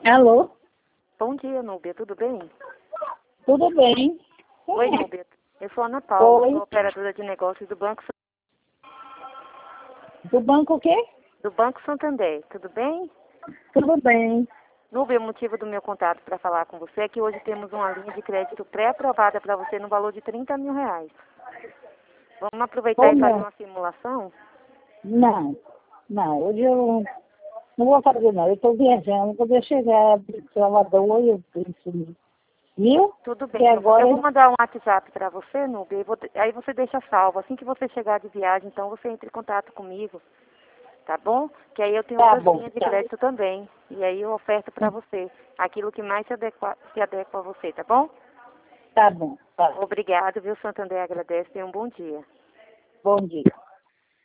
Alô? Bom dia, Núbia. Tudo bem? Tudo bem? Oi, Núbia. Eu sou a Ana Paula, Oi. sou operadora de negócios Do banco o quê? do Banco Santander. Tudo bem? Tudo bem. Núbia, o motivo do meu contato para falar com você é que hoje temos uma linha de crédito pré-aprovada para você no valor de R$30 mil. Vamos aproveitar e fazer Como? uma simulação? Não. Não, hoje eu não vou fazer não. Eu estou viajando. Quando eu chegar de Salvador, eu penso. Viu? Tudo bem. Que Eu agora... vou mandar um WhatsApp para você, Núbia, aí você deixa salvo. Assim que você chegar de viagem, então você entra em contato comigo. Tá bom? Que aí eu tenho Tá outras bom, linhas de tá. crédito também. E aí eu oferto para você aquilo que mais se adequa a você, tá bom? Tá bom, tá. Obrigado, viu, Santander? Agradece. Tenha um bom dia. Bom dia.